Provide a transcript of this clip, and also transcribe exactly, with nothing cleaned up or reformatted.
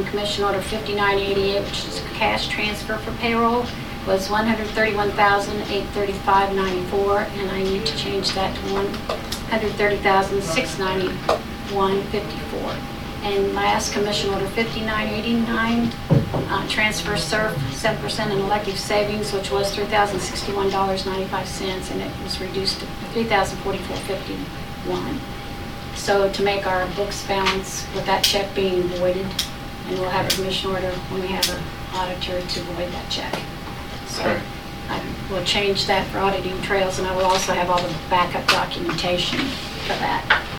Commission Order fifty-nine eighty-eight, which is a cash transfer for payroll, was one hundred thirty-one thousand eight hundred thirty-five dollars and ninety-four cents, and I need to change that to one hundred thirty thousand six hundred ninety-one dollars and fifty-four cents. And last, Commission Order fifty-nine eighty-nine, uh, transfer S E R F seven percent in elective savings, which was three thousand sixty-one dollars and ninety-five cents, and it was reduced to three thousand forty-four dollars and fifty-one cents. So to make our books balance with that check being voided, and we'll have a commission order when we have an auditor to void that check. So Okay. I will change that for auditing trails, and I will also have all the backup documentation for that.